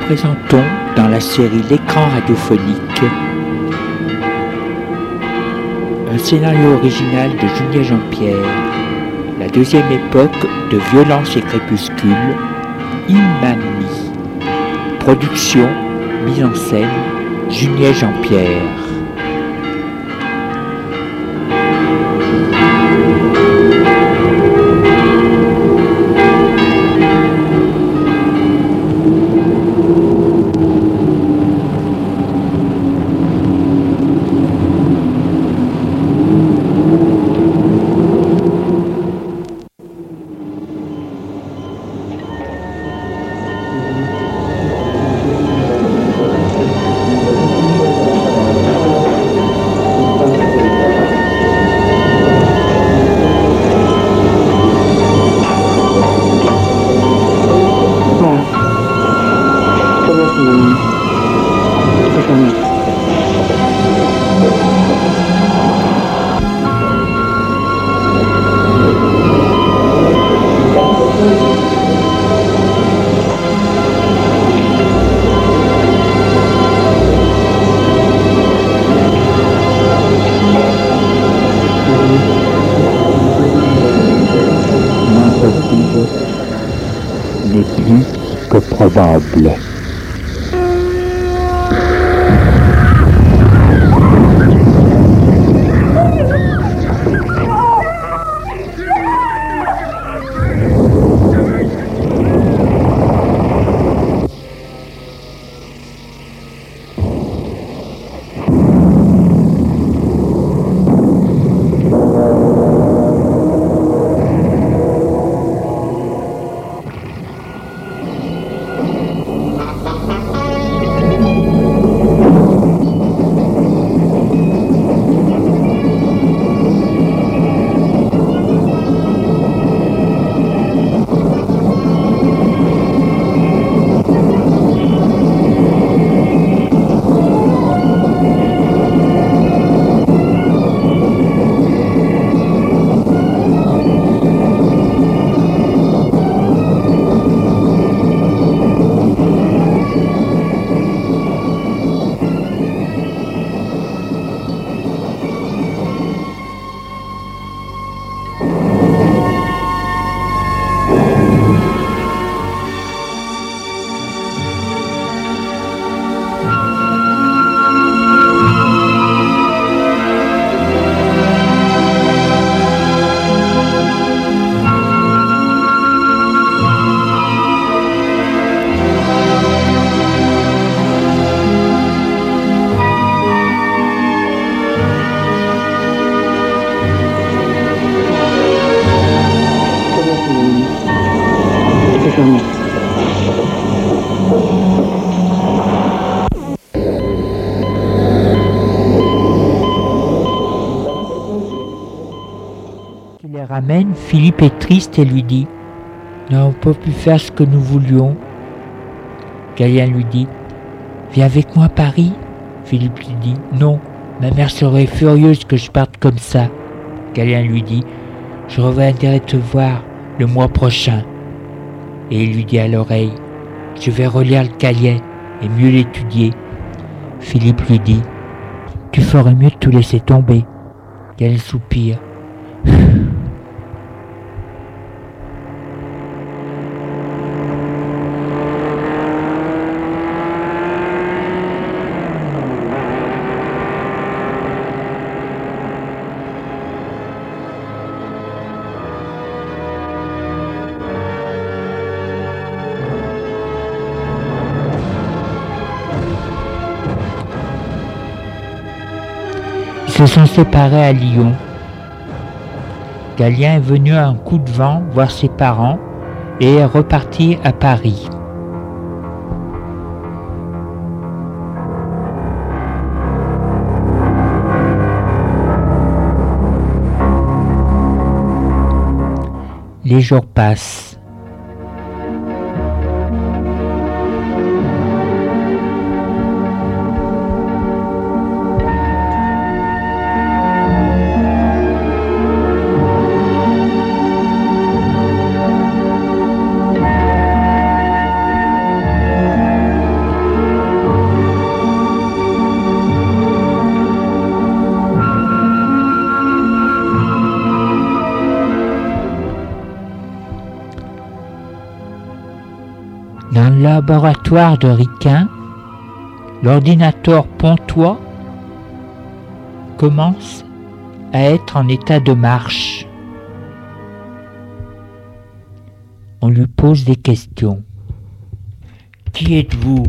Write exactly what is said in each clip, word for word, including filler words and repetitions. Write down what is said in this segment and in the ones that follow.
présentons dans la série L'écran radiophonique un scénario original de Julien Jean-Pierre, la deuxième époque de Violence et Crépuscule, Imami. Production, mise en scène, Julien Jean-Pierre. N'est plus que probable. Il les ramène, Philippe est triste et lui dit « Nous n'avons pas pu faire ce que nous voulions. » Galien lui dit « Viens avec moi à Paris ?» Philippe lui dit « Non, ma mère serait furieuse que je parte comme ça. » Galien lui dit « Je reviendrai te voir le mois prochain. » Et il lui dit à l'oreille « Je vais relire le Galien et mieux l'étudier. » Philippe lui dit « Tu ferais mieux de tout laisser tomber. » Galien soupire. Ils se sont séparés à Lyon. Galien est venu à un coup de vent voir ses parents et est reparti à Paris. Les jours passent. laboratoire de Riquin, l'ordinateur Pontois commence à être en état de marche. On lui pose des questions. Qui êtes-vous?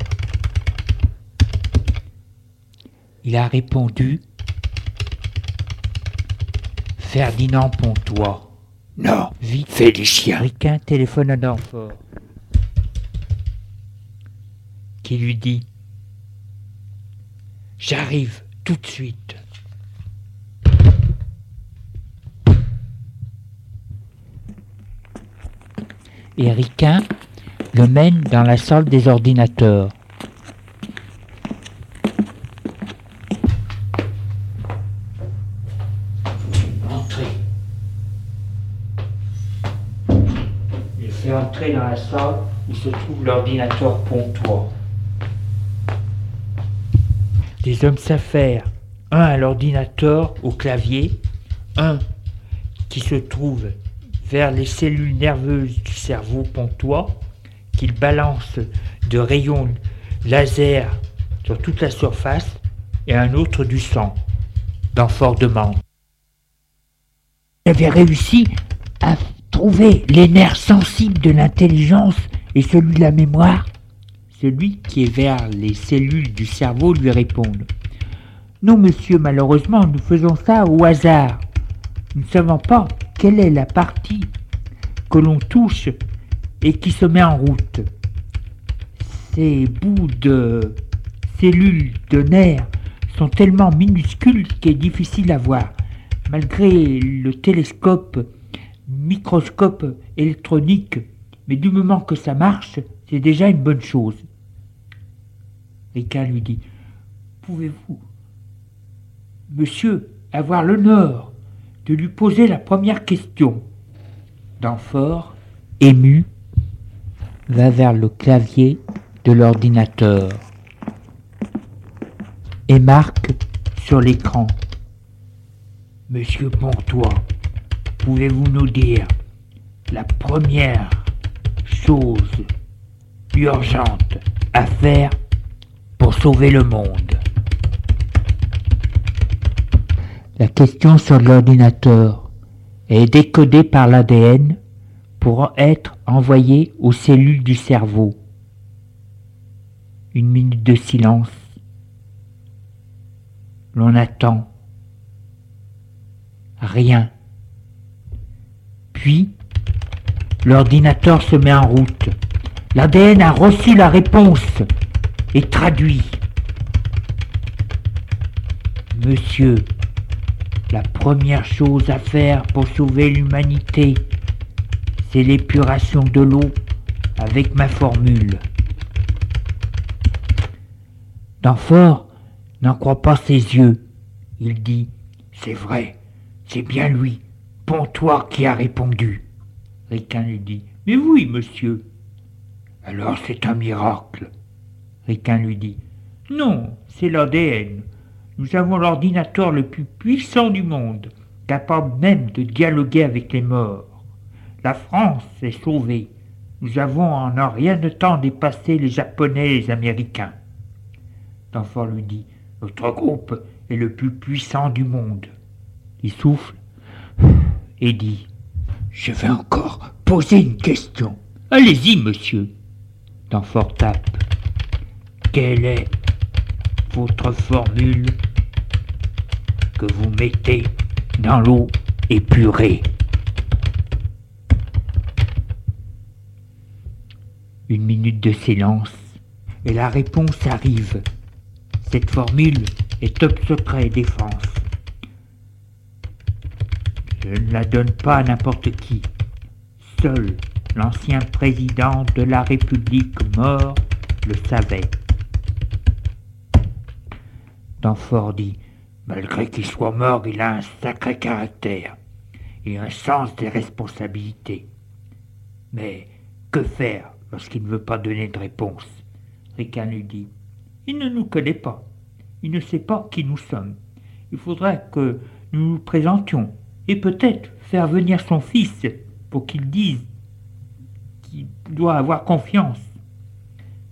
Il a répondu Ferdinand Pontois. Non, Vite, Félicien. Riquin téléphone à Danfort, qui lui dit J'arrive tout de suite. Et Riquin le mène dans la salle des ordinateurs. Entrez. Il fait entrer dans la salle où se trouve l'ordinateur Pontois. Des hommes s'affairent, un à l'ordinateur, au clavier, un qui se trouve vers les cellules nerveuses du cerveau Pontois, qu'il balance de rayons laser sur toute la surface, et un autre du sang. Danfort demande. Vous avez réussi à trouver les nerfs sensibles de l'intelligence et celui de la mémoire? Celui qui est vers les cellules du cerveau lui répond. Non, monsieur, malheureusement, nous faisons ça au hasard. Nous ne savons pas quelle est la partie que l'on touche et qui se met en route. Ces bouts de cellules de nerfs sont tellement minuscules qu'il est difficile à voir. Malgré le télescope, microscope électronique, mais du moment que ça marche, c'est déjà une bonne chose. Riquin lui dit, pouvez-vous, monsieur, avoir l'honneur de lui poser la première question? Danfort, ému, va vers le clavier de l'ordinateur et marque sur l'écran. Monsieur Pontois, pouvez-vous nous dire la première chose urgente à faire pour sauver le monde? La question sur l'ordinateur est décodée par l'A D N pour être envoyée aux cellules du cerveau. Une minute de silence. L'on attend. Rien. Puis, l'ordinateur se met en route. L'A D N a reçu la réponse et traduit. Monsieur, la première chose à faire pour sauver l'humanité, c'est l'épuration de l'eau avec ma formule. Danfort n'en croit pas ses yeux. Il dit, c'est vrai, c'est bien lui, Pontois, qui a répondu. Riquin lui dit, mais oui, monsieur. Alors c'est un miracle. Riquin lui dit, non, c'est l'A D N. Nous avons l'ordinateur le plus puissant du monde, capable même de dialoguer avec les morts. La France est sauvée. Nous avons en un rien de temps dépassé les Japonais et les Américains. Danfort lui dit, notre groupe est le plus puissant du monde. Il souffle et dit, je vais encore poser une question. Allez-y, monsieur. Danfort tape. Quelle est votre formule que vous mettez dans l'eau épurée? Une minute de silence et la réponse arrive. Cette formule est top secret défense. Je ne la donne pas à n'importe qui. Seul l'ancien président de la République mort le savait. Danfort dit, malgré qu'il soit mort, il a un sacré caractère et un sens des responsabilités. Mais que faire lorsqu'il ne veut pas donner de réponse? Riquin lui dit, il ne nous connaît pas, il ne sait pas qui nous sommes. Il faudrait que nous nous présentions et peut-être faire venir son fils pour qu'il dise qu'il doit avoir confiance.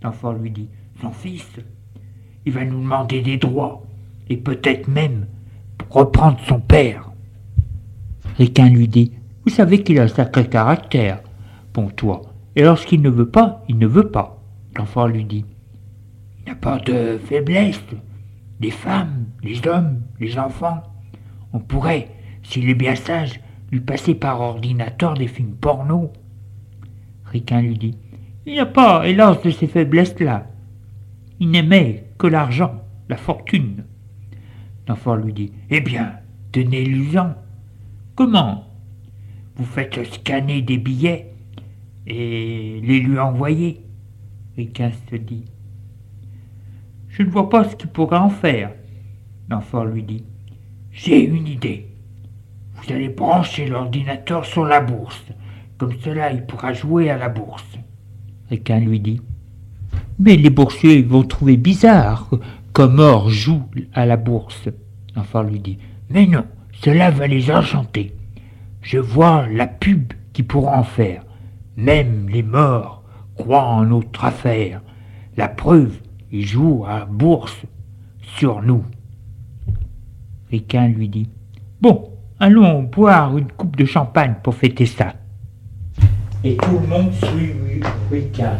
L'enfant lui dit, son fils, il va nous demander des droits, et peut-être même reprendre son père. Riquin lui dit, vous savez qu'il a un sacré caractère, Pontois, et lorsqu'il ne veut pas, il ne veut pas. L'enfant lui dit, il n'a pas de faiblesse, les femmes, les hommes, les enfants. On pourrait, s'il est bien sage, lui passer par ordinateur des films porno. Riquin lui dit, il n'a pas, hélas, de ces faiblesses-là. Il n'aimait que l'argent, la fortune. L'enfant lui dit, eh bien, tenez-lui-en. Comment? Vous faites scanner des billets et les lui envoyer. Riquin se dit, je ne vois pas ce qu'il pourrait en faire. L'enfant lui dit, j'ai une idée. Vous allez brancher l'ordinateur sur la bourse. Comme cela, il pourra jouer à la bourse. Riquin lui dit, mais les boursiers vont trouver bizarre comme Or joue à la bourse. L'enfant lui dit, mais non, cela va les enchanter. Je vois la pub qu'ils pourront en faire. Même les morts croient en notre affaire. La preuve, ils jouent à la bourse sur nous. Riquin lui dit, bon, allons boire une coupe de champagne pour fêter ça. Et tout le monde suit Riquin.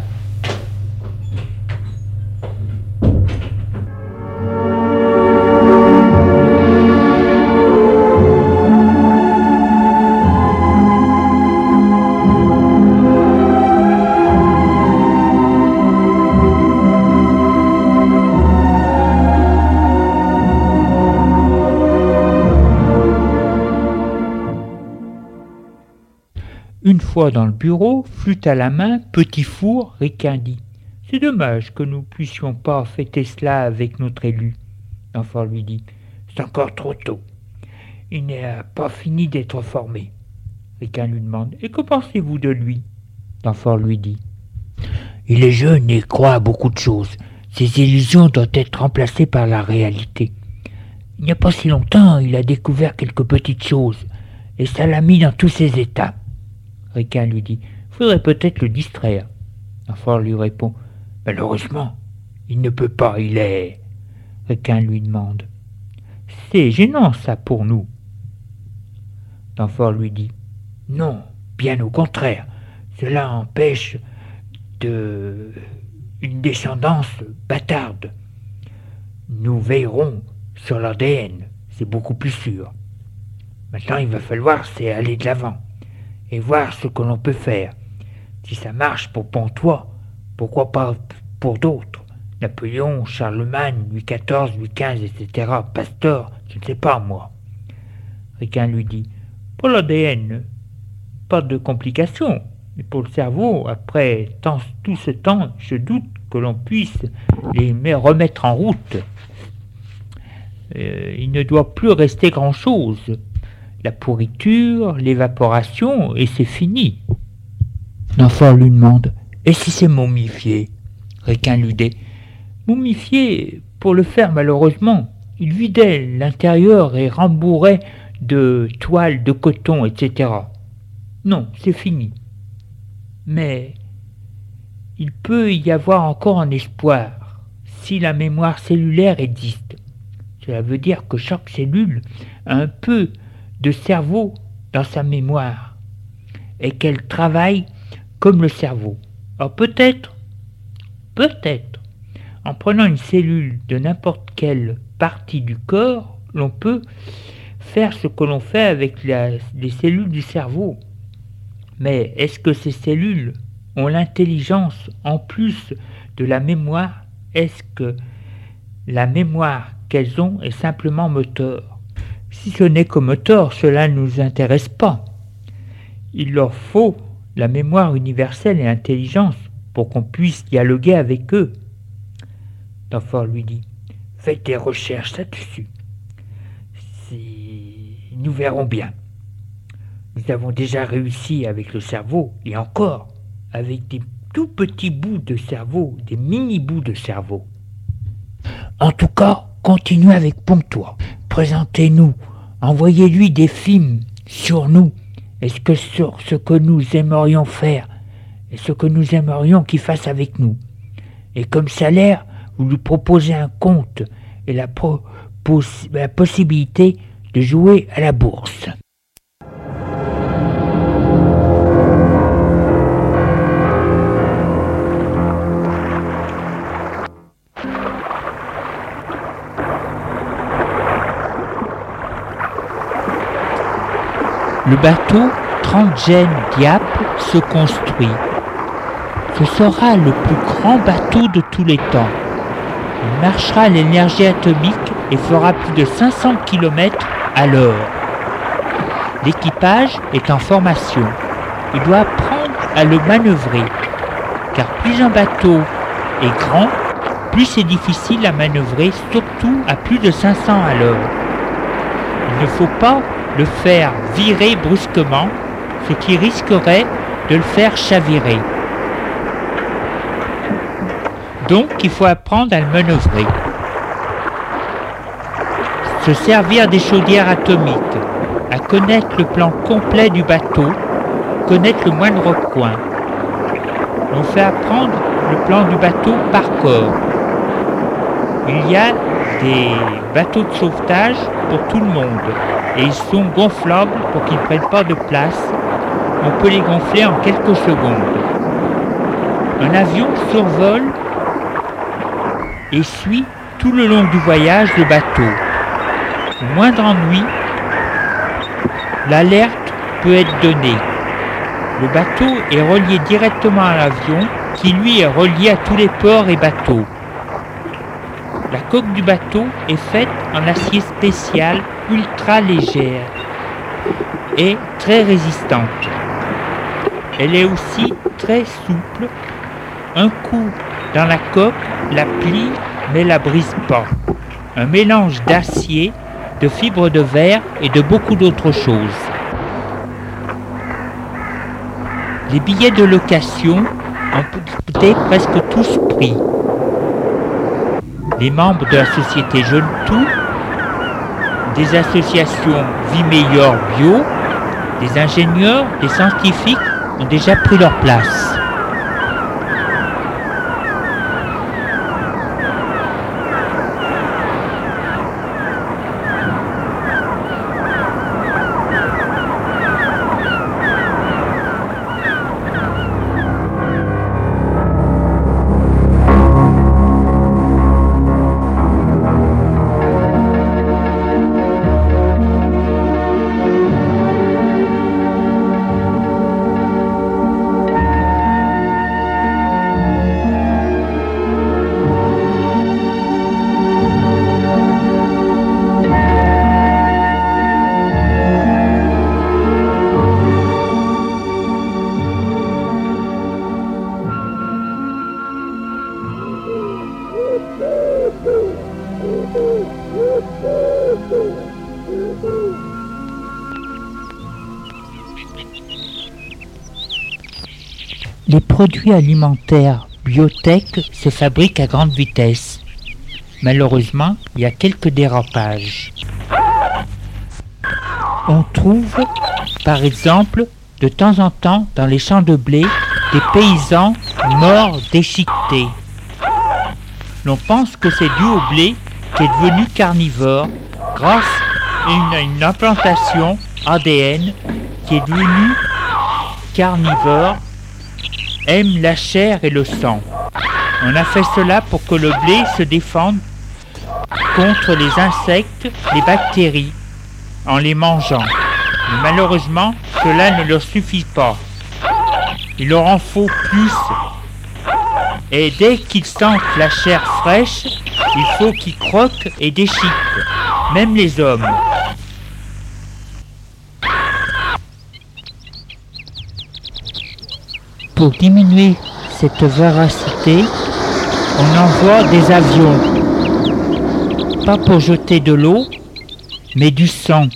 Une fois dans le bureau, flûte à la main, petit four, Riquin dit, c'est dommage que nous puissions pas fêter cela avec notre élu. L'enfant lui dit, c'est encore trop tôt. Il n'a pas fini d'être formé. Riquin lui demande, et que pensez-vous de lui? L'enfant lui dit, il est jeune et croit à beaucoup de choses. Ses illusions doivent être remplacées par la réalité. Il n'y a pas si longtemps, il a découvert quelques petites choses, et ça l'a mis dans tous ses états. Riquin lui dit, « Faudrait peut-être le distraire. » L'enfant lui répond, « Malheureusement, il ne peut pas, il est... » Riquin lui demande, « C'est gênant ça pour nous. » L'enfant lui dit, « Non, bien au contraire, cela empêche de... une descendance bâtarde. Nous veillerons sur l'A D N, c'est beaucoup plus sûr. Maintenant, il va falloir c'est aller de l'avant. Et voir ce que l'on peut faire. Si ça marche pour Pontois, pourquoi pas pour d'autres? Napoléon, Charlemagne, Louis quatorze, Louis quinze, et cetera. Pasteur, je ne sais pas moi. Riquin lui dit, pour l'A D N, pas de complications. Mais pour le cerveau, après tant, tout ce temps, je doute que l'on puisse les remettre en route. Euh, il ne doit plus rester grand-chose. La pourriture, l'évaporation, et c'est fini. L'enfant lui demande, et si c'est momifié? Riquin lui dit, momifié, pour le faire malheureusement, il vidait l'intérieur et rembourrait de toile, de coton, et cetera. Non, c'est fini. Mais il peut y avoir encore un espoir, si la mémoire cellulaire existe. Cela veut dire que chaque cellule a un peu de cerveau dans sa mémoire et qu'elle travaille comme le cerveau. Alors peut-être, peut-être, en prenant une cellule de n'importe quelle partie du corps, l'on peut faire ce que l'on fait avec la, les cellules du cerveau. Mais est-ce que ces cellules ont l'intelligence en plus de la mémoire? Est-ce que la mémoire qu'elles ont est simplement moteur? Si ce n'est que moteur, cela ne nous intéresse pas. Il leur faut la mémoire universelle et l'intelligence pour qu'on puisse dialoguer avec eux. L'enfant lui dit, faites des recherches là-dessus. Si... Nous verrons bien. Nous avons déjà réussi avec le cerveau, et encore, avec des tout petits bouts de cerveau, des mini-bouts de cerveau. En tout cas, continuez avec Pontois. Présentez-nous, envoyez-lui des films sur nous, et ce que, sur ce que nous aimerions faire, et ce que nous aimerions qu'il fasse avec nous. Et comme salaire, vous lui proposez un compte et la, pro- poss- la possibilité de jouer à la bourse. Le bateau trente Gènes Diap se construit. Ce sera le plus grand bateau de tous les temps. Il marchera à l'énergie atomique et fera plus de cinq cents kilomètres à l'heure. L'équipage est en formation. Il doit apprendre à le manœuvrer, car plus un bateau est grand, plus c'est difficile à manœuvrer, surtout à plus de cinq cents à l'heure. Il ne faut pas le faire virer brusquement, ce qui risquerait de le faire chavirer. Donc il faut apprendre à le manœuvrer. Se servir des chaudières atomiques, à connaître le plan complet du bateau, connaître le moindre coin. On fait apprendre le plan du bateau par corps. Il y a des bateaux de sauvetage pour tout le monde et ils sont gonflables pour qu'ils ne prennent pas de place. On peut les gonfler en quelques secondes. Un avion survole et suit tout le long du voyage le bateau. Au moindre ennui, l'alerte peut être donnée. Le bateau est relié directement à l'avion qui lui est relié à tous les ports et bateaux. La coque du bateau est faite en acier spécial ultra légère et très résistante. Elle est aussi très souple. Un coup dans la coque la plie mais la brise pas. Un mélange d'acier, de fibres de verre et de beaucoup d'autres choses. Les billets de location ont été presque tous pris. Les membres de la société Jeune Tout, des associations Vie Meilleure Bio, des ingénieurs, des scientifiques ont déjà pris leur place. Les produits alimentaires biotech se fabriquent à grande vitesse. Malheureusement, il y a quelques dérapages. On trouve, par exemple, de temps en temps dans les champs de blé, des paysans morts déchiquetés. L'on pense que c'est dû au blé qui est devenu carnivore grâce à une, une implantation A D N qui est devenue carnivore, aime la chair et le sang. On a fait cela pour que le blé se défende contre les insectes, les bactéries, en les mangeant. Mais malheureusement, cela ne leur suffit pas. Il leur en faut plus. Et dès qu'ils sentent la chair fraîche, il faut qu'ils croquent et déchiquent, même les hommes. Pour diminuer cette voracité, on envoie des avions, pas pour jeter de l'eau, mais du sang.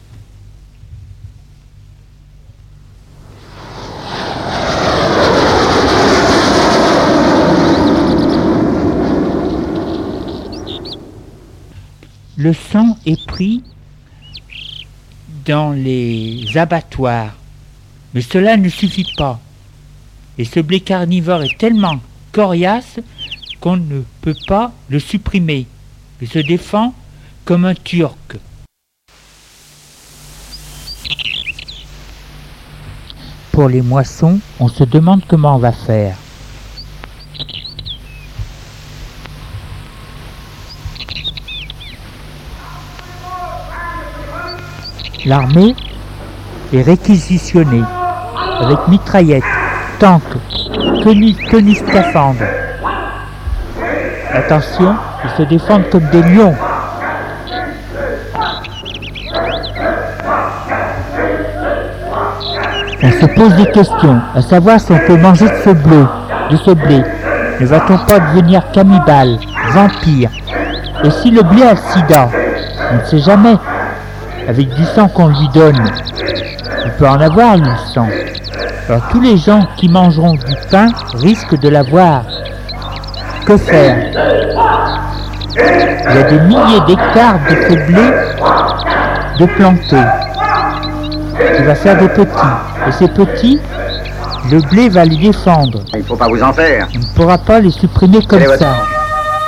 Le sang est pris dans les abattoirs, mais cela ne suffit pas. Et ce blé carnivore est tellement coriace qu'on ne peut pas le supprimer. Il se défend comme un Turc. Pour les moissons, on se demande comment on va faire. L'armée est réquisitionnée avec mitraillettes, tanks, tenue, tenue scaphandre. Attention, ils se défendent comme des lions. On se pose des questions, à savoir si on peut manger de ce bleu, de ce blé. Ne va-t-on pas devenir cannibale, vampire? Et si le blé a le sida? On ne sait jamais. Avec du sang qu'on lui donne, il peut en avoir lui, le sang. Alors tous les gens qui mangeront du pain risquent de l'avoir. Que faire? Il y a des milliers d'hectares de ce blé de plantés. Il va faire des petits. Et ces petits, le blé va les défendre. Il ne faut pas vous en faire. On ne pourra pas les supprimer comme Quel est ça. votre-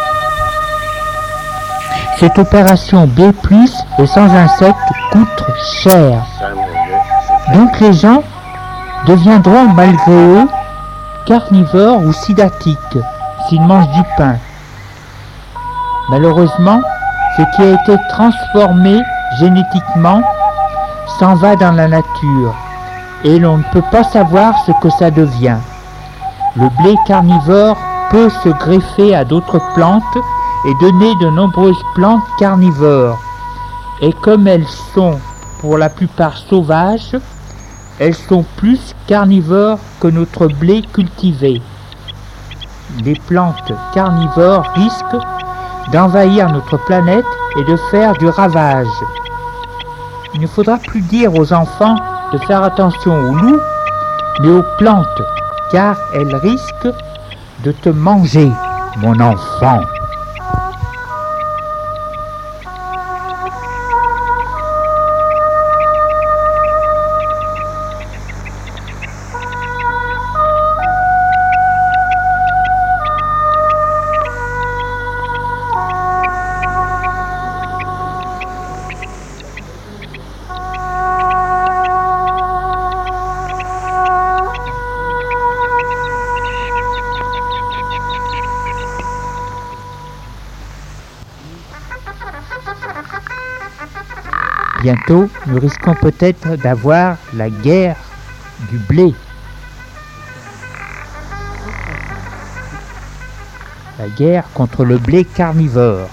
Cette opération B plus et sans insectes coûte cher. Donc les gens deviendront malgré eux carnivores ou sidatiques s'ils mangent du pain. Malheureusement, ce qui a été transformé génétiquement s'en va dans la nature et l'on ne peut pas savoir ce que ça devient. Le blé carnivore peut se greffer à d'autres plantes et donner de nombreuses plantes carnivores. Et comme elles sont pour la plupart sauvages, elles sont plus carnivores que notre blé cultivé. Les plantes carnivores risquent d'envahir notre planète et de faire du ravage. Il ne faudra plus dire aux enfants de faire attention aux loups, mais aux plantes, car elles risquent de te manger, mon enfant. Bientôt, nous risquons peut-être d'avoir la guerre du blé. La guerre contre le blé carnivore.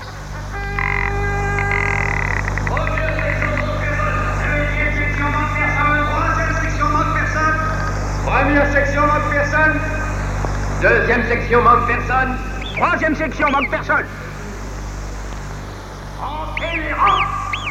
Première section manque personne. Deuxième section manque personne. Troisième section manque personne. Entrez les rangs.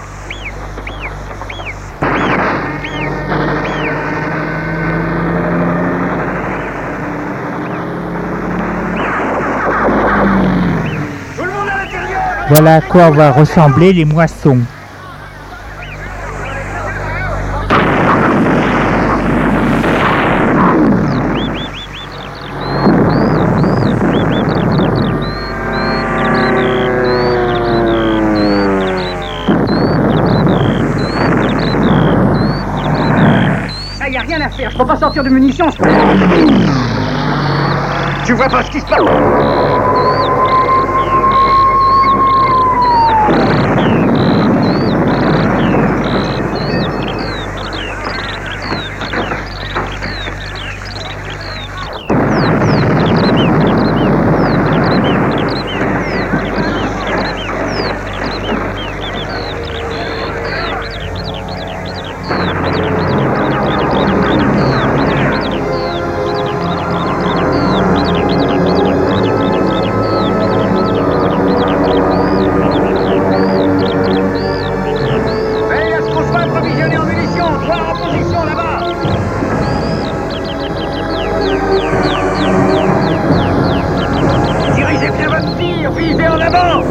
Tout le monde à l'intérieur. Voilà à quoi va ressembler les moissons. Ça y a rien à faire, je peux pas sortir de munitions. Tu vois pas ce qui se passe? Veillez à ce qu'on soit approvisionné en munitions. Trois en position là-bas. Dirigez bien votre tir, visez en avant.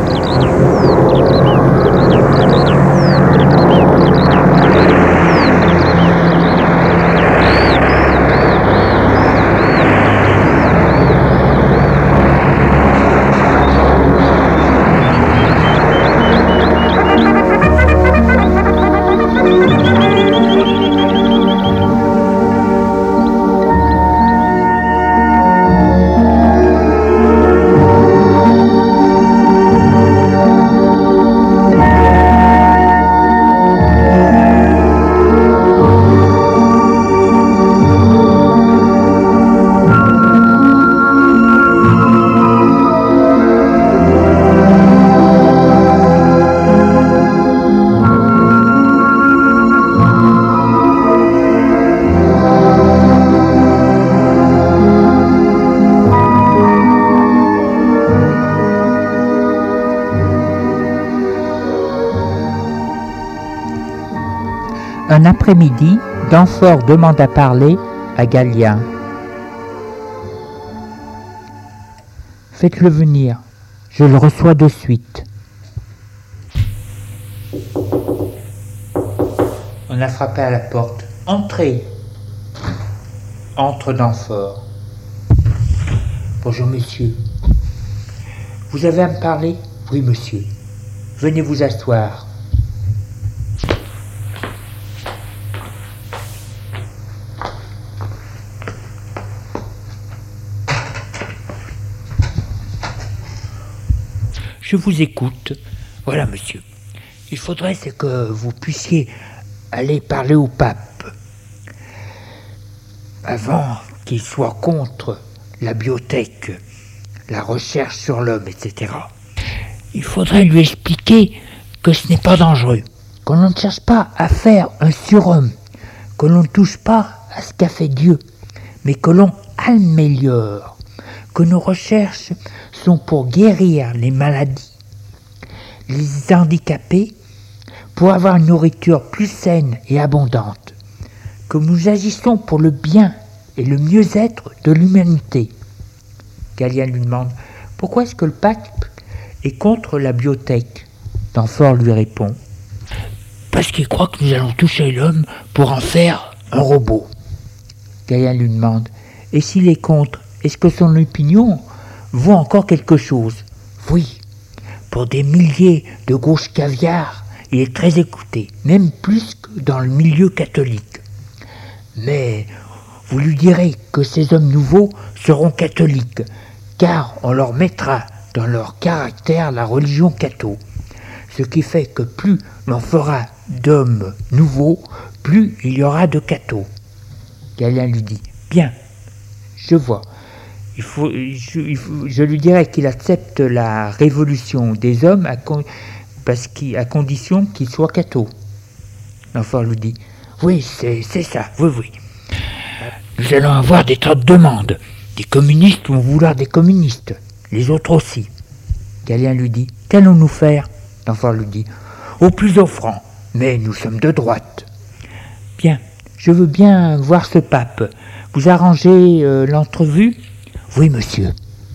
Un après-midi, Danfort demande à parler à Galien. Faites-le venir, je le reçois de suite. On a frappé à la porte. Entrez. Entre Danfort. Bonjour monsieur. Vous avez à me parler? Oui monsieur. Venez vous asseoir. Je vous écoute. Voilà, monsieur. Il faudrait c'est que vous puissiez aller parler au pape. Avant qu'il soit contre la biotech, la recherche sur l'homme, et cetera. Il faudrait lui expliquer que ce n'est pas dangereux, qu'on ne cherche pas à faire un surhomme, que l'on ne touche pas à ce qu'a fait Dieu, mais que l'on améliore, que nos recherches sont pour guérir les maladies, les handicapés, pour avoir une nourriture plus saine et abondante, que nous agissons pour le bien et le mieux-être de l'humanité. Galien lui demande « Pourquoi est-ce que le pape est contre la biotech ?» Danfort lui répond « Parce qu'il croit que nous allons toucher l'homme pour en faire un robot. » Galien lui demande « Et s'il est contre, est-ce que son opinion vaut encore quelque chose ?» Oui, pour des milliers de gauches caviar, il est très écouté, même plus que dans le milieu catholique. Mais vous lui direz que ces hommes nouveaux seront catholiques, car on leur mettra dans leur caractère la religion catho. Ce qui fait que plus l'on fera d'hommes nouveaux, plus il y aura de cathos. Galien lui dit « Bien, je vois. Il faut, je, il faut, je lui dirai qu'il accepte la révolution des hommes à, con, parce qu'il, à condition qu'il soit catho. » L'enfant lui dit « Oui, c'est, c'est ça, oui, oui. Nous allons avoir des tas de demandes. Des communistes vont vouloir des communistes, les autres aussi. » Galien lui dit « Qu'allons-nous faire ?» L'enfant lui dit « Au plus offrant, mais nous sommes de droite. » « Bien, je veux bien voir ce pape. Vous arrangez euh, l'entrevue ? » ?»« Oui, monsieur. »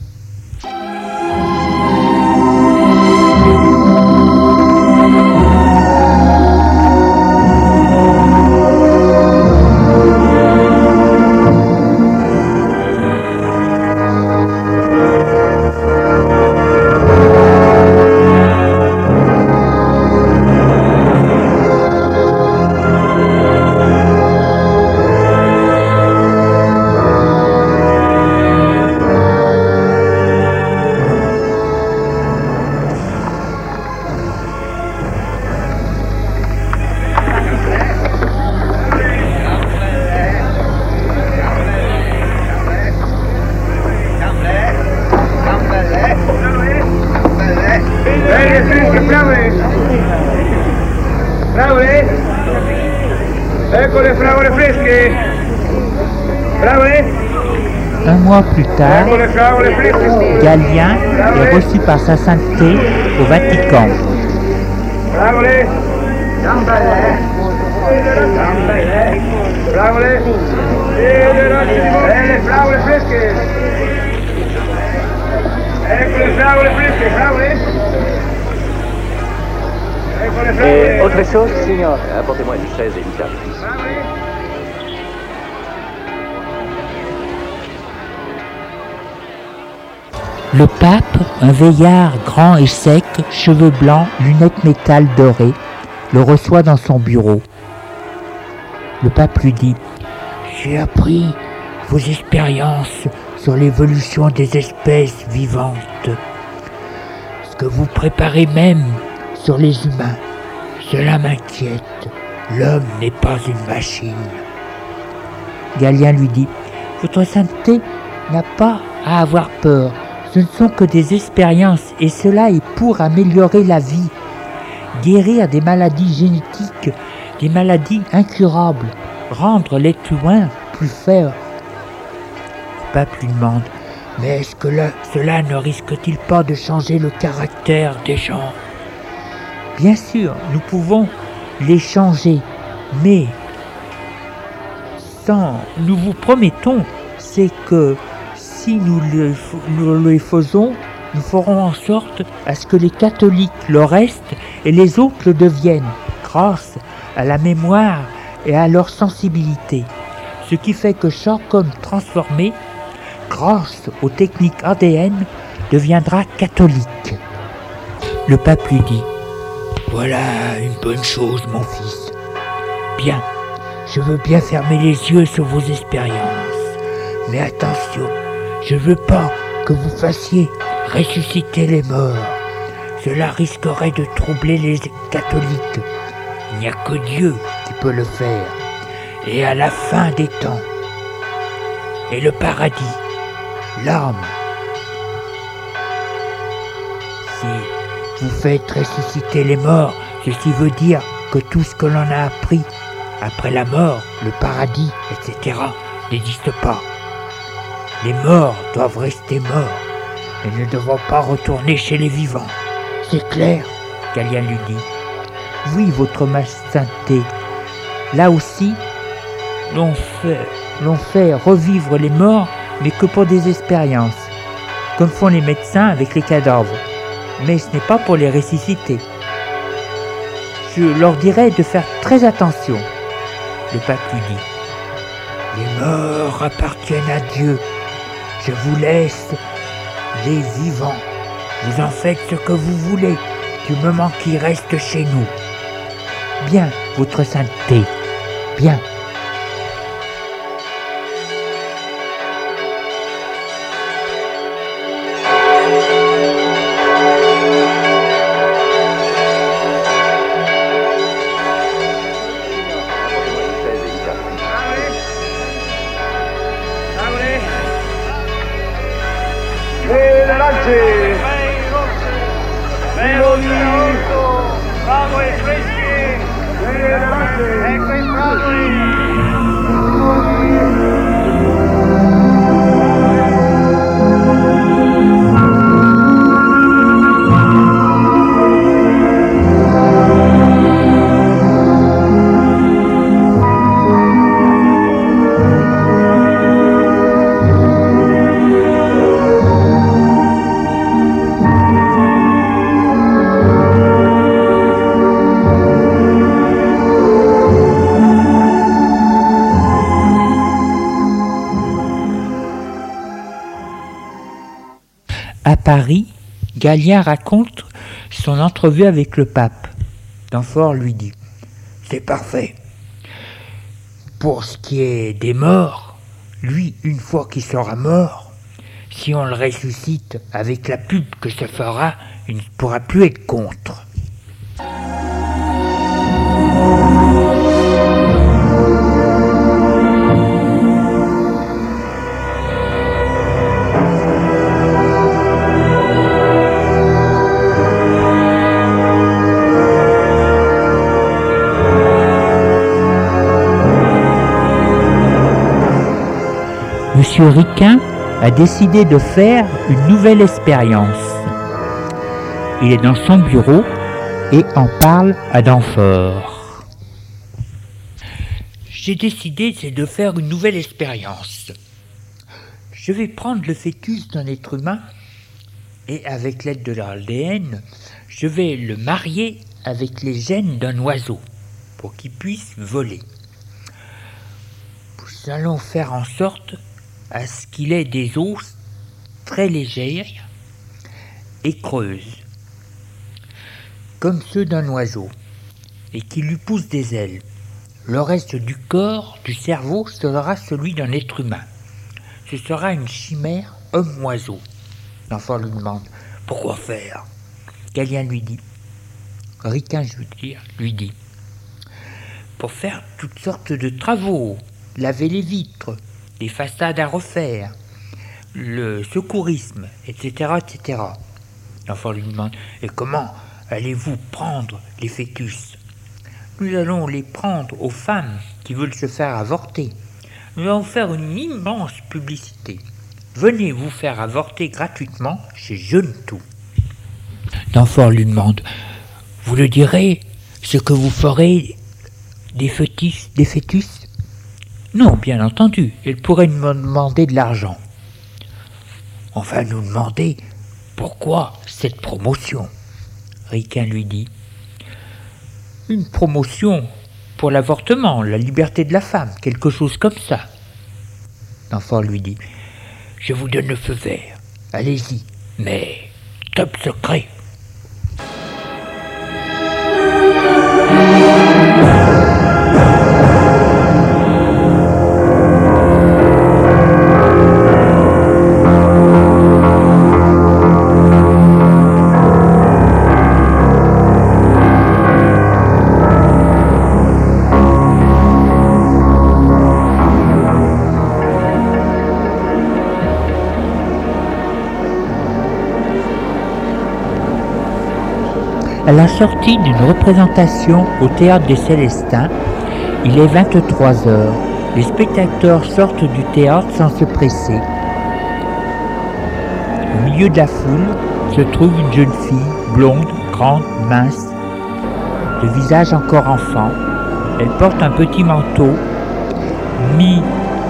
Un mois plus tard, Galien est reçu par sa sainteté au Vatican. Et autre chose, signor, apportez-moi une chaise et une table. Le pape, un vieillard grand et sec, cheveux blancs, lunettes métal dorées, le reçoit dans son bureau. Le pape lui dit « J'ai appris vos expériences sur l'évolution des espèces vivantes, ce que vous préparez même sur les humains. Cela m'inquiète, l'homme n'est pas une machine. » Galien lui dit « Votre sainteté n'a pas à avoir peur. Ce ne sont que des expériences et cela est pour améliorer la vie, guérir des maladies génétiques, des maladies incurables, rendre l'être humain plus fort. » Le pape lui demande « Mais est-ce que là, cela ne risque-t-il pas de changer le caractère des gens ?» Bien sûr, nous pouvons les changer, Mais sans, nous vous promettons, c'est que si nous le, nous le faisons, nous ferons en sorte à ce que les catholiques le restent et les autres le deviennent, grâce à la mémoire et à leur sensibilité. Ce qui fait que chaque homme transformé, grâce aux techniques A D N, deviendra catholique. Le pape lui dit: voilà une bonne chose, mon fils. Bien, je veux bien fermer les yeux sur vos expériences. Mais attention, je ne veux pas que vous fassiez ressusciter les morts. Cela risquerait de troubler les catholiques. Il n'y a que Dieu qui peut le faire. Et à la fin des temps, et le paradis, l'âme. Si vous faites ressusciter les morts, ceci veut dire que tout ce que l'on a appris après la mort, le paradis, et cetera, n'existe pas. Les morts doivent rester morts et ne devront pas retourner chez les vivants. C'est clair, Galien lui dit. Oui, votre sainteté. Là aussi, l'on fait, l'on fait revivre les morts, mais que pour des expériences, comme font les médecins avec les cadavres. Mais ce n'est pas pour les ressusciter. Je leur dirai de faire très attention. Le pape lui dit: les morts appartiennent à Dieu. Je vous laisse les vivants. Vous en faites ce que vous voulez, du moment qu'ils restent chez nous. Bien, votre sainteté, bien. À Paris, Galien raconte son entrevue avec le pape. Danfort lui dit: c'est parfait. Pour ce qui est des morts, lui, une fois qu'il sera mort, si on le ressuscite avec la pub que ça fera, il ne pourra plus être contre. Monsieur Riquin a décidé de faire une nouvelle expérience. Il est dans son bureau et en parle à Danfort. J'ai décidé c'est de faire une nouvelle expérience. Je vais prendre le fœtus d'un être humain et avec l'aide de l'A D N, je vais le marier avec les gènes d'un oiseau pour qu'il puisse voler. Nous allons faire en sorte à ce qu'il ait des os très légères et creuses, comme ceux d'un oiseau, et qu'il lui pousse des ailes. Le reste du corps, du cerveau, sera celui d'un être humain. Ce sera une chimère homme-oiseau. L'enfant lui demande: pourquoi faire? Galien lui dit, Riquin, je veux dire, lui dit, pour faire toutes sortes de travaux, laver les vitres, les façades à refaire, le secourisme, et cetera, et cetera. L'enfant lui demande: et comment allez-vous prendre les fœtus? Nous allons les prendre aux femmes qui veulent se faire avorter. Nous allons faire une immense publicité. Venez vous faire avorter gratuitement chez Jeune-Tout. L'enfant lui demande: vous le direz, ce que vous ferez des fœtus, des fœtus? Non, bien entendu, elle pourrait nous demander de l'argent. On va nous demander pourquoi cette promotion. Riquin lui dit. Une promotion pour l'avortement, la liberté de la femme, quelque chose comme ça. L'enfant lui dit. Je vous donne le feu vert, allez-y, mais top secret. À la sortie d'une représentation au Théâtre des Célestins, il est vingt-trois heures. Les spectateurs sortent du théâtre sans se presser. Au milieu de la foule se trouve une jeune fille, blonde, grande, mince, de visage encore enfant. Elle porte un petit manteau, mi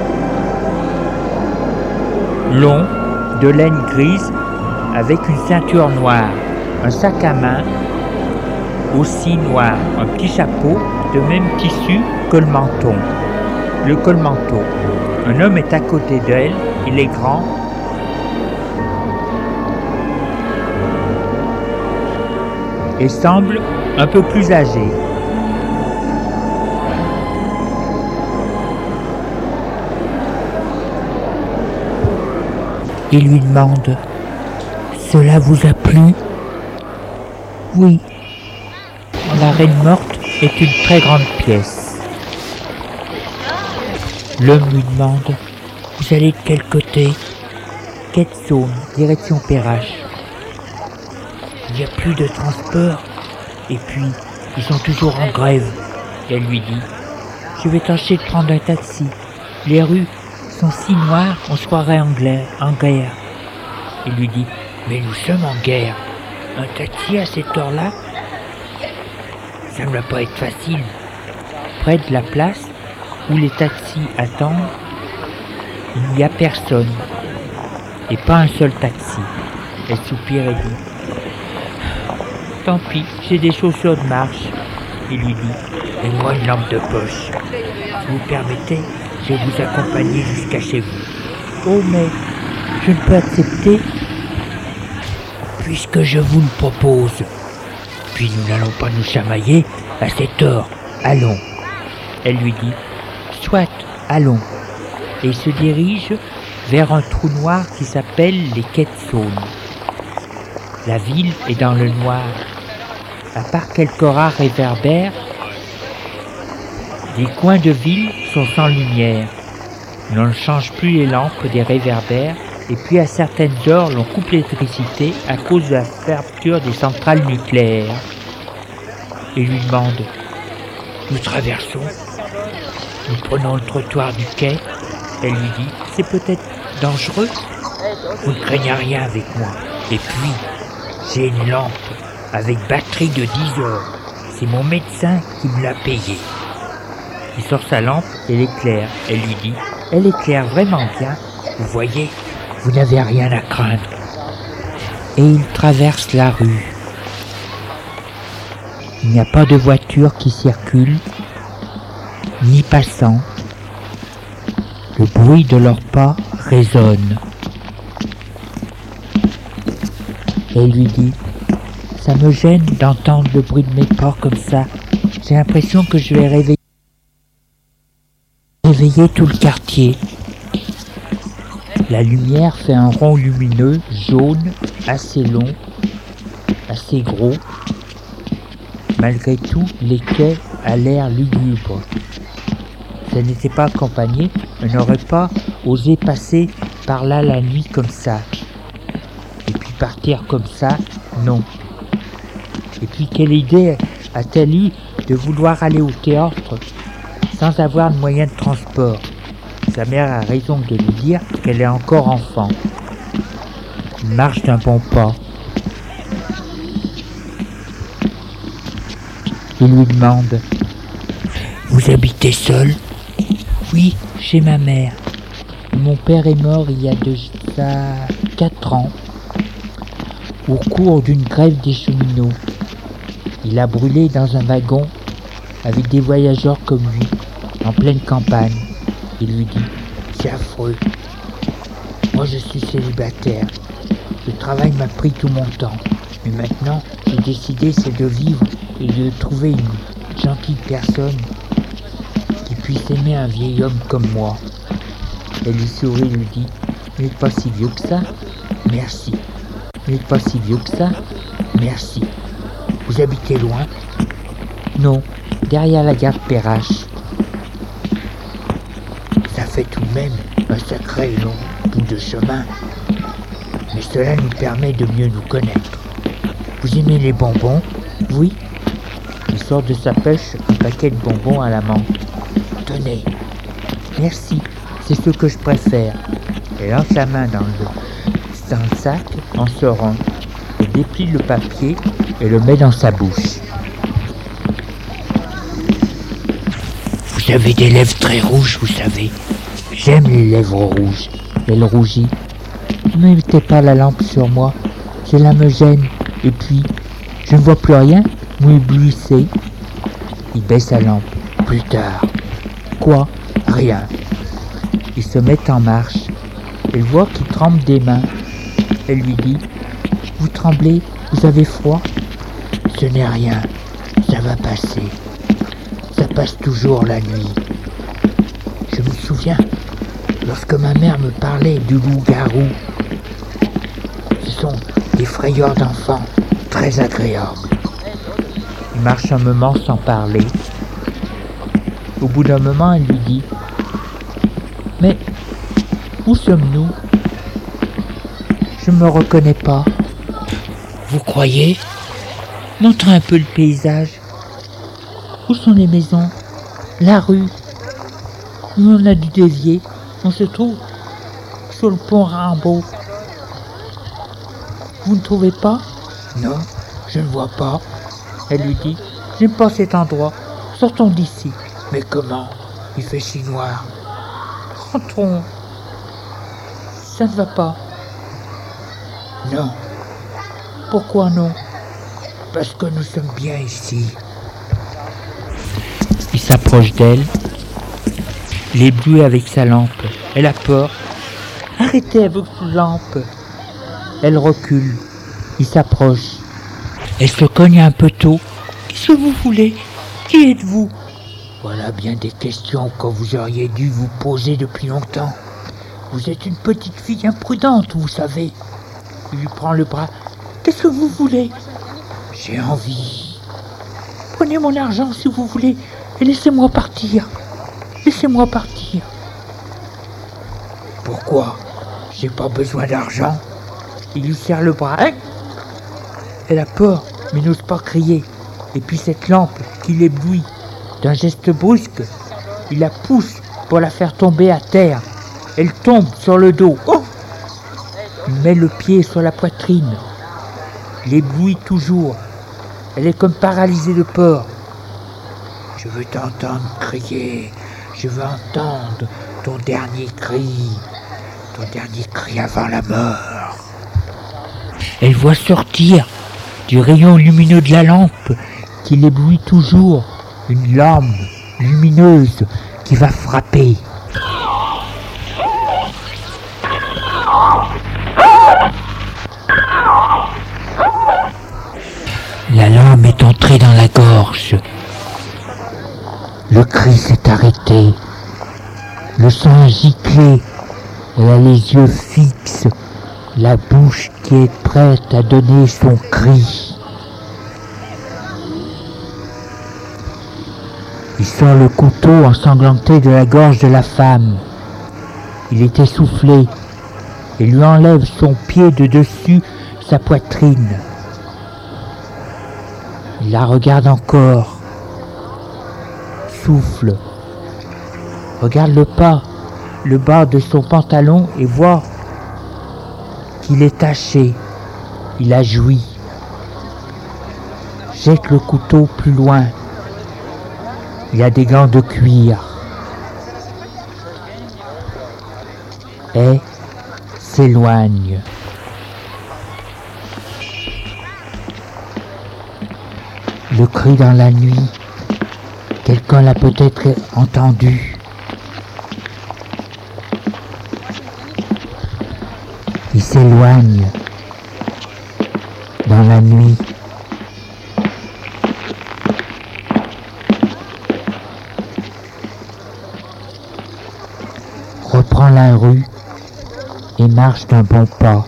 long, de laine grise, avec une ceinture noire, un sac à main, aussi noir, un petit chapeau de même tissu que le menton. Le col-manteau. Un homme est à côté d'elle, il est grand. Et semble un peu plus âgé. Il lui demande « Cela vous a plu ?» « Oui. » La Reine morte est une très grande pièce. L'homme lui demande « Vous allez de quel côté ?»« Quai-de-Saône, direction Perrache. » Il n'y a plus de transport. Et puis, ils sont toujours en grève. Et elle lui dit « Je vais tâcher de prendre un taxi. Les rues sont si noires, on se croirait en guerre. » Il lui dit « Mais nous sommes en guerre. Un taxi à cette heure-là ? Ça ne va pas être facile. » Près de la place où les taxis attendent, il n'y a personne. Et pas un seul taxi. Elle soupire et dit « Tant pis, j'ai des chaussures de marche. » Il lui dit « Et moi une lampe de poche. Si vous permettez, je vais vous accompagner jusqu'à chez vous. » « Oh mais, je ne peux accepter puisque je vous le propose. Puis nous n'allons pas nous chamailler à cette heure. Allons. » Elle lui dit « Soit, allons. » Et il se dirige vers un trou noir qui s'appelle les Quais-de-Saône. La ville est dans le noir. À part quelques rares réverbères, les coins de ville sont sans lumière. On ne change plus les lampes des réverbères. Et puis à certaines heures, l'on coupe l'électricité à cause de la fermeture des centrales nucléaires. Et lui demande « Nous traversons, nous prenons le trottoir du quai. » Elle lui dit « C'est peut-être dangereux. Vous ne craignez rien avec moi. Et puis, j'ai une lampe avec batterie de dix heures. C'est mon médecin qui me l'a payée. » Il sort sa lampe et l'éclaire. Elle lui dit « Elle éclaire vraiment bien. Vous voyez ? Vous n'avez rien à craindre. » Et il traverse la rue. Il n'y a pas de voiture qui circule, ni passant. Le bruit de leurs pas résonne. Et il lui dit « Ça me gêne d'entendre le bruit de mes pas comme ça. J'ai l'impression que je vais réveiller, réveiller tout le quartier. » La lumière fait un rond lumineux, jaune, assez long, assez gros. Malgré tout, les quais a l'air lugubre. Si elle n'était pas accompagnée, elle n'aurait pas osé passer par là la nuit comme ça. Et puis partir comme ça, non. Et puis quelle idée a-t-elle eu de vouloir aller au théâtre sans avoir de moyen de transport? Sa mère a raison de lui dire qu'elle est encore enfant. Il marche d'un bon pas. Il lui demande « Vous habitez seul? Oui, chez ma mère. Mon père est mort il y a de ça quatre ans, au cours d'une grève des cheminots. Il a brûlé dans un wagon avec des voyageurs comme lui, en pleine campagne. Il lui dit, c'est affreux. Moi je suis célibataire. Le travail m'a pris tout mon temps. Mais maintenant, j'ai décidé c'est de vivre et de trouver une gentille personne qui puisse aimer un vieil homme comme moi. Elle lui sourit et lui dit, vous n'êtes pas si vieux que ça? Merci. Vous n'êtes pas si vieux que ça? Merci. Vous habitez loin? Non, derrière la gare Perrache. Ça fait tout de même un sacré long bout de chemin. Mais cela nous permet de mieux nous connaître. Vous aimez les bonbons? Oui. Il sort de sa poche un paquet de bonbons à la menthe. Tenez. Merci, c'est ce que je préfère. Elle lance la main dans le, dans le sac en sortant. Elle déplie le papier et le met dans sa bouche. Vous avez des lèvres très rouges, vous savez. J'aime les lèvres rouges. Elle rougit. Ne mettez pas la lampe sur moi. Cela me gêne. Et puis, je ne vois plus rien. Vous éblouissez. Il baisse la lampe. Plus tard. Quoi? Rien. Ils se mettent en marche. Elle voit qu'il tremble des mains. Elle lui dit, vous tremblez? Vous avez froid? Ce n'est rien. Ça va passer. Ça passe toujours la nuit. Je me souviens, lorsque ma mère me parlait du loup-garou, ce sont des frayeurs d'enfants très agréables. Il marche un moment sans parler. Au bout d'un moment, elle lui dit, mais où sommes-nous? Je ne me reconnais pas. Vous croyez? Montrez un peu le paysage. Où sont les maisons? La rue? Où on a dû dévier? On se trouve sur le pont Rimbaud. Vous ne trouvez pas? Non, je ne vois pas. Elle lui dit, j'aime pas cet endroit. Sortons d'ici. Mais comment? Il fait si noir. Rentrons. Ça ne va pas. Non. Pourquoi non? Parce que nous sommes bien ici. Il s'approche d'elle, l'éblouit avec sa lampe. Elle a peur. Arrêtez avec votre lampe. Elle recule. Il s'approche. Elle se cogne un peu tôt. Qu'est-ce que vous voulez? Qui êtes-vous? Voilà bien des questions que vous auriez dû vous poser depuis longtemps. Vous êtes une petite fille imprudente, vous savez. Il lui prend le bras. Qu'est-ce que vous voulez? J'ai envie. Prenez mon argent si vous voulez et laissez-moi partir. Laissez-moi partir. Pourquoi? J'ai pas besoin d'argent. Il lui serre le bras. Hein? Elle a peur, mais n'ose pas crier. Et puis cette lampe qui l'éblouit, d'un geste brusque, il la pousse pour la faire tomber à terre. Elle tombe sur le dos. Oh! Il met le pied sur la poitrine. Il éblouit toujours. Elle est comme paralysée de peur. Je veux t'entendre crier. Je veux entendre ton dernier cri. Ton dernier cri avant la mort. Elle voit sortir du rayon lumineux de la lampe qui l'éblouit toujours une lame lumineuse qui va frapper. La lame est entrée dans la gorge. Le cri s'est arrêté. Le sang a giclé. Elle a les yeux fixes, la bouche qui est prête à donner son cri. Il sort le couteau ensanglanté de la gorge de la femme. Il est essoufflé et lui enlève son pied de dessus sa poitrine. Il la regarde encore. Souffle. Regarde le pas, le bas de son pantalon et voit qu'il est taché. Il a joui. Jette le couteau plus loin. Il y a des gants de cuir. Et s'éloigne. Le cri dans la nuit. Quelqu'un l'a peut-être entendu. Il s'éloigne dans la nuit. Reprend la rue et marche d'un bon pas.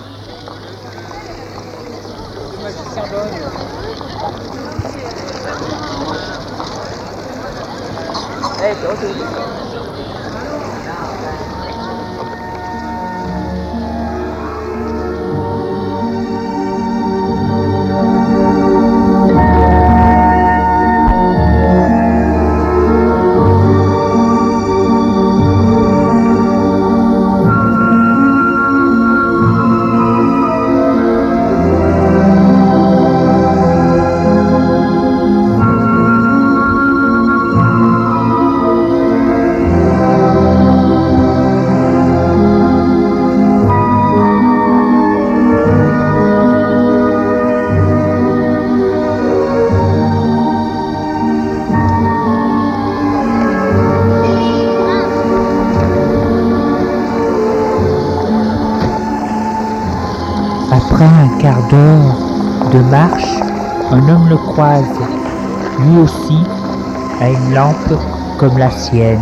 Après un quart d'heure de marche, un homme le croise. Lui aussi a une lampe comme la sienne.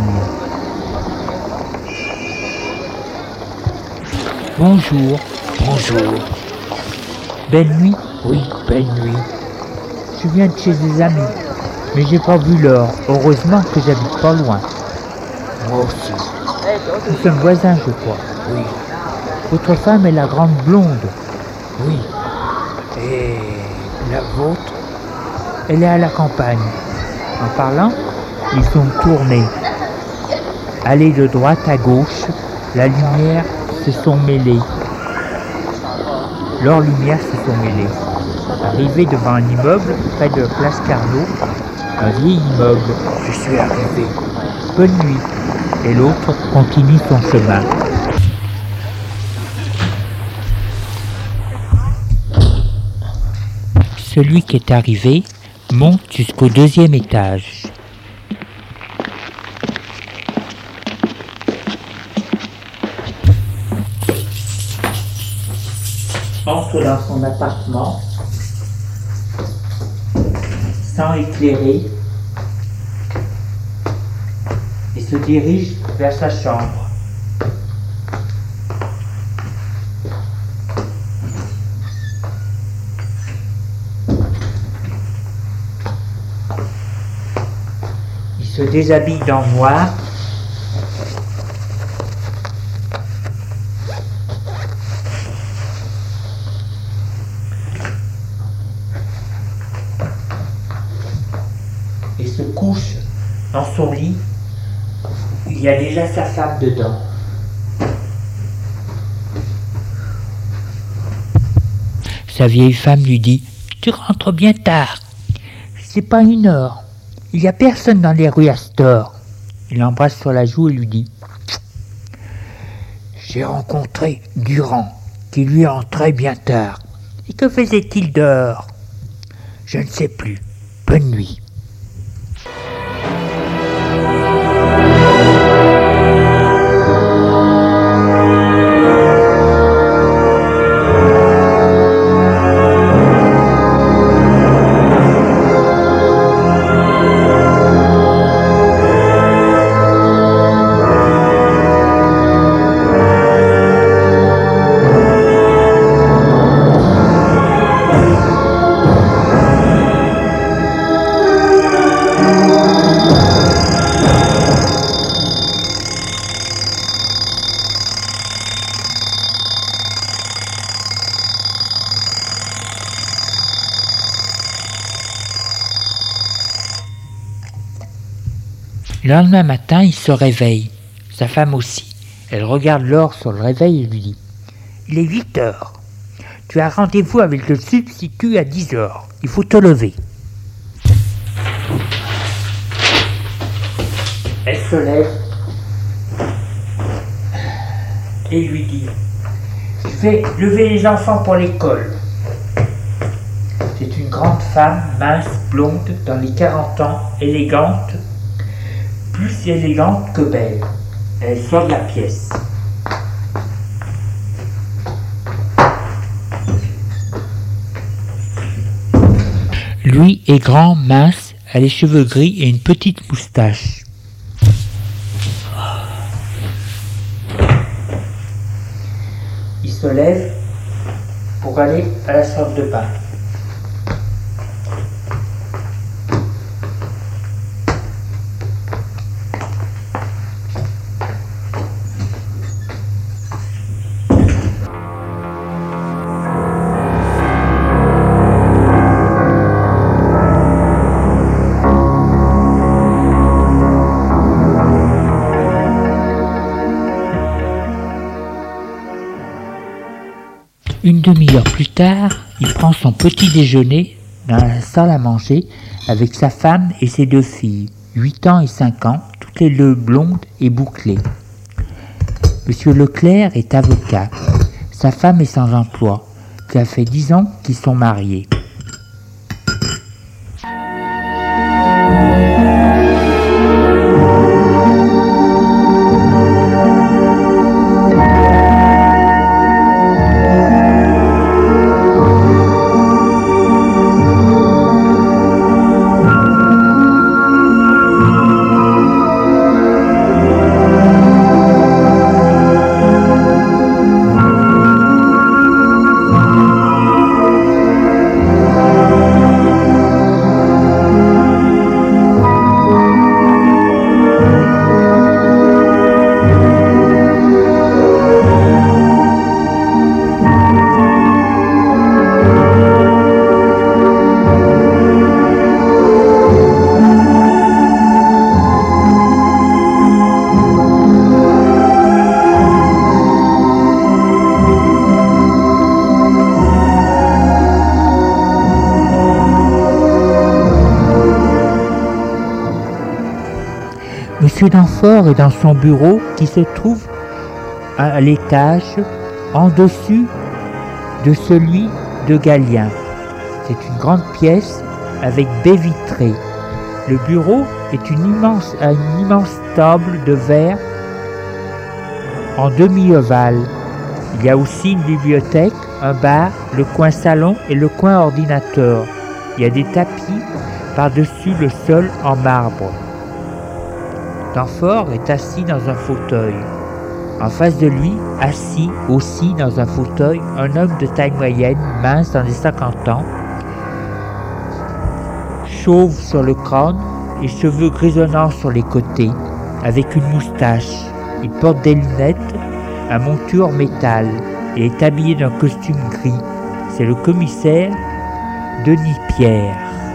Bonjour. Bonjour. Belle nuit? Oui, belle nuit. Je viens de chez des amis, mais j'ai pas vu l'heure. Heureusement que j'habite pas loin. Moi aussi. Nous sommes voisins, je crois. Oui. Votre femme est la grande blonde. Oui. Et la vôtre? Elle est à la campagne. En parlant, ils sont tournés. Allés de droite à gauche, la lumière se sont mêlées. Leurs lumières se sont mêlées. Arrivé devant un immeuble, près de Place Carnot, un vieil immeuble. Je suis arrivé. Bonne nuit. Et l'autre continue son chemin. Celui qui est arrivé monte jusqu'au deuxième étage. Entre dans son appartement, sans éclairer, et se dirige vers sa chambre. Il se déshabille dans noir. Et se couche dans son lit. Il y a déjà sa femme dedans. Sa vieille femme lui dit « Tu rentres bien tard. C'est pas une heure. Il n'y a personne dans les rues à cette heure. » Il l'embrasse sur la joue et lui dit « J'ai rencontré Durand, qui lui entrait bien tard. Et que faisait-il dehors? Je ne sais plus. Bonne nuit. » Le lendemain matin, il se réveille. Sa femme aussi. Elle regarde l'heure sur le réveil et lui dit « Il est huit heures. Tu as rendez-vous avec le substitut à dix heures. Il faut te lever. » Elle se lève et lui dit « Je vais lever les enfants pour l'école. » C'est une grande femme, mince, blonde, dans les quarante ans, élégante, plus élégante que belle. Elle sort de la pièce. Lui est grand, mince, a les cheveux gris et une petite moustache. Il se lève pour aller à la salle de bain. Une demi-heure plus tard, il prend son petit déjeuner dans la salle à manger avec sa femme et ses deux filles, huit ans et cinq ans, toutes les deux blondes et bouclées. Monsieur Leclerc est avocat. Sa femme est sans emploi. Ça fait dix ans qu'ils sont mariés. Monsieur Danfort est dans son bureau qui se trouve à l'étage en dessus de celui de Galien. C'est une grande pièce avec baie vitrée. Le bureau est une immense, une immense table de verre en demi-ovale. Il y a aussi une bibliothèque, un bar, le coin salon et le coin ordinateur. Il y a des tapis par-dessus le sol en marbre. Danfort est assis dans un fauteuil. En face de lui, assis aussi dans un fauteuil, un homme de taille moyenne, mince dans les cinquante ans, chauve sur le crâne et cheveux grisonnants sur les côtés, avec une moustache. Il porte des lunettes, à monture métal et est habillé d'un costume gris. C'est le commissaire Denis Pierre.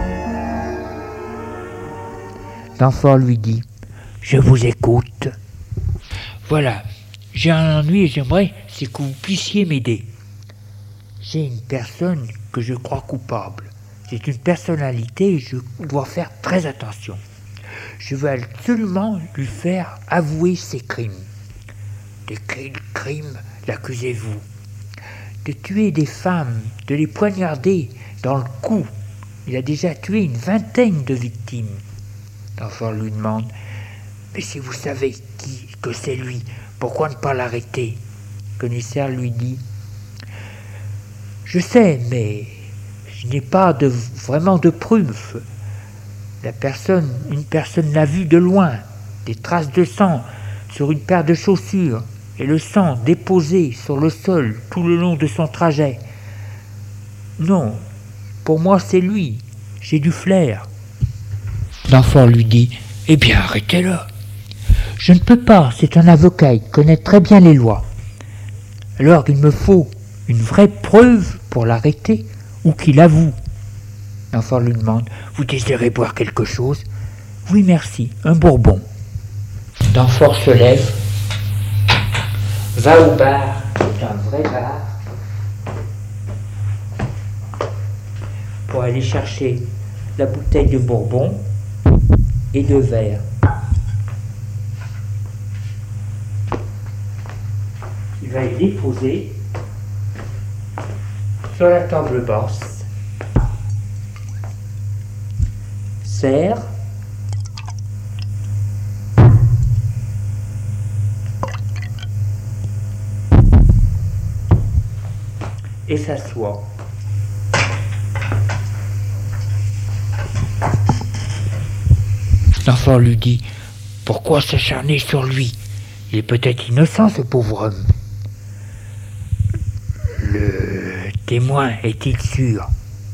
Danfort lui dit « Je vous écoute. » Voilà, j'ai un ennui et j'aimerais, c'est que vous puissiez m'aider. J'ai une personne que je crois coupable. C'est une personnalité et je dois faire très attention. Je veux absolument lui faire avouer ses crimes. De quel crime l'accusez-vous? De tuer des femmes, de les poignarder dans le cou. Il a déjà tué une vingtaine de victimes. Danfort lui demande « Mais si vous savez qui, que c'est lui, pourquoi ne pas l'arrêter ?» Le commissaire lui dit « Je sais, mais je n'ai pas de, vraiment de preuves. La personne, une personne l'a vu de loin, des traces de sang sur une paire de chaussures et le sang déposé sur le sol tout le long de son trajet. Non, pour moi c'est lui, j'ai du flair. » Danfort lui dit « Eh bien, arrêtez-le. Je ne peux pas, c'est un avocat, il connaît très bien les lois. Alors il me faut une vraie preuve pour l'arrêter ou qu'il avoue. » Danfort lui demande « Vous désirez boire quelque chose ?»« Oui, merci, un bourbon. » Danfort se lève, va au bar, c'est un vrai bar, pour aller chercher la bouteille de bourbon et de verre. va les déposer sur la table basse. Serre. Et s'assoit. L'enfant lui dit « Pourquoi s'acharner sur lui? Il est peut-être innocent, ce pauvre homme. » Le témoin est-il sûr?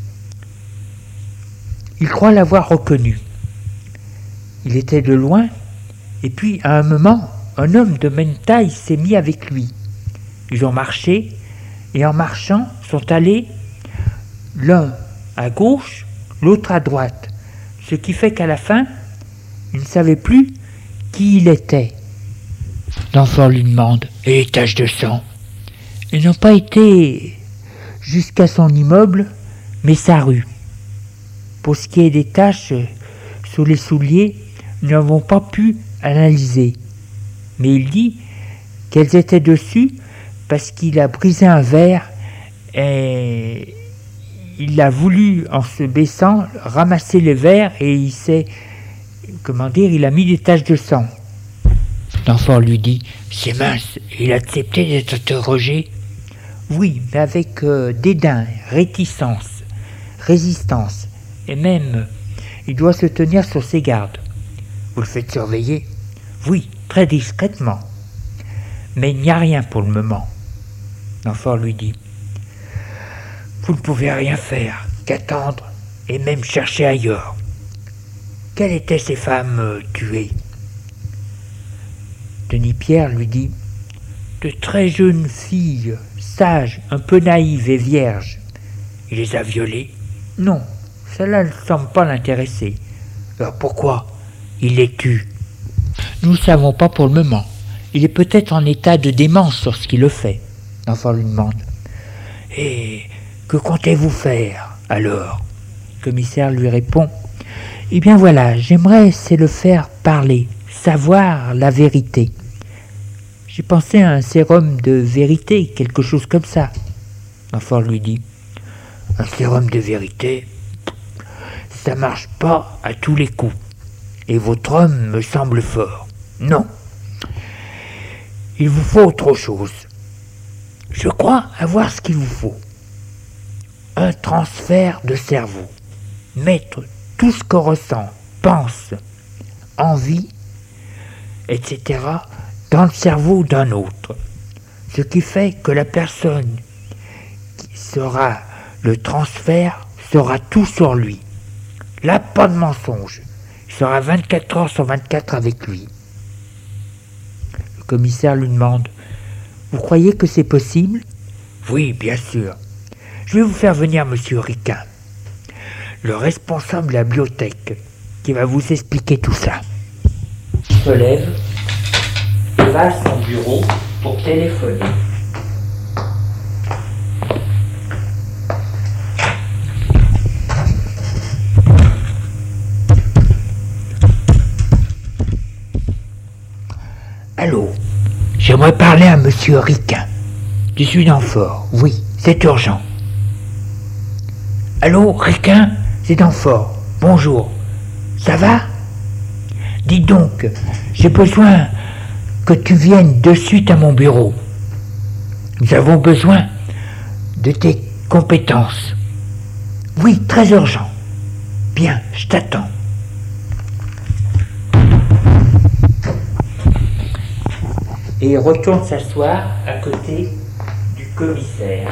Il croit l'avoir reconnu. Il était de loin, et puis à un moment, un homme de même taille s'est mis avec lui. Ils ont marché, et en marchant, sont allés l'un à gauche, l'autre à droite, ce qui fait qu'à la fin, il ne savait plus qui il était. L'enfant lui demande « Et les taches de sang ?» Ils n'ont pas été jusqu'à son immeuble, mais sa rue. Pour ce qui est des taches sur les souliers, nous n'avons pas pu analyser. Mais il dit qu'elles étaient dessus parce qu'il a brisé un verre et il a voulu, en se baissant, ramasser le verre et il s'est, comment dire, il a mis des taches de sang. L'enfant lui dit « C'est mince, il a accepté d'être interrogé ?» Oui, mais avec euh, dédain, réticence, résistance, et même, il doit se tenir sur ses gardes. Vous le faites surveiller? Oui, très discrètement. Mais il n'y a rien pour le moment. L'enfant lui dit « Vous ne pouvez rien faire qu'attendre et même chercher ailleurs. Quelles étaient ces femmes euh, tuées ?» Denis Pierre lui dit « De très jeunes filles, sages, un peu naïves et vierges. Il les a violées? Non, cela ne semble pas l'intéresser. Alors pourquoi il les tue? Nous ne savons pas pour le moment. Il est peut-être en état de démence sur ce qu'il le fait. » L'enfant lui demande « Et que comptez-vous faire alors ?» Le commissaire lui répond « Eh bien voilà, j'aimerais c'est le faire parler, savoir la vérité. J'ai pensé à un sérum de vérité, quelque chose comme ça. » L'enfant lui dit « Un sérum de vérité, ça marche pas à tous les coups. Et votre homme me semble fort. Non. Il vous faut autre chose. Je crois avoir ce qu'il vous faut. Un transfert de cerveau. Mettre tout ce qu'on ressent, pense, envie, et cetera dans le cerveau d'un autre. Ce qui fait que la personne qui sera le transfert sera tout sur lui. Là, pas de mensonge. Il sera vingt-quatre heures sur vingt-quatre avec lui. Le commissaire lui demande « Vous croyez que c'est possible ?»« Oui, bien sûr. Je vais vous faire venir monsieur Riquin, le responsable de la bibliothèque, qui va vous expliquer tout ça. » Il se lève et va à son bureau pour téléphoner. Allô, j'aimerais parler à monsieur Riquin. Je suis d'Anfort. Oui, c'est urgent. Allô, Riquin, c'est d'Anfort. Bonjour. Ça va? Dis donc, j'ai besoin que tu viennes de suite à mon bureau. Nous avons besoin de tes compétences. Oui, très urgent. Bien, je t'attends. Et il retourne s'asseoir à côté du commissaire.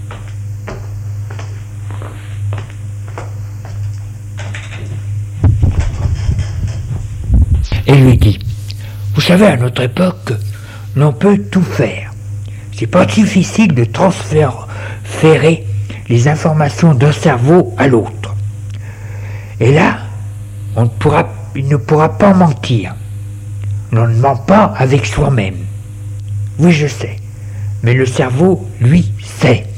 Et lui dit « Vous savez, à notre époque, l'on peut tout faire. C'est pas difficile de transférer les informations d'un cerveau à l'autre. Et là, on ne pourra, il ne pourra pas mentir. On ne ment pas avec soi-même. Oui, je sais, mais le cerveau, lui, sait.